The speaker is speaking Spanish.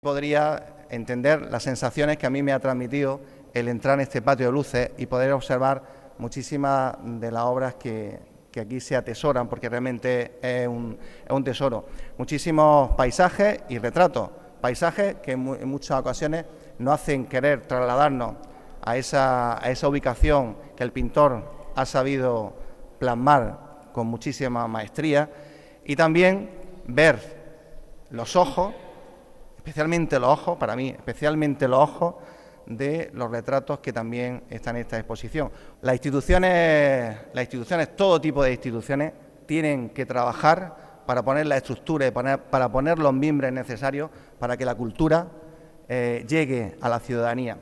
Podría entender las sensaciones que a mí me ha transmitido el entrar en este patio de luces y poder observar muchísimas de las obras que aquí se atesoran, porque realmente es un tesoro. Muchísimos paisajes y retratos, paisajes que en muchas ocasiones nos hacen querer trasladarnos a esa ubicación que el pintor ha sabido plasmar con muchísima maestría, y también ver los ojos, especialmente los ojos, para mí, especialmente los ojos de los retratos que también están en esta exposición. Las instituciones, todo tipo de instituciones, tienen que trabajar para poner la estructura y para poner los mimbres necesarios para que la cultura llegue a la ciudadanía.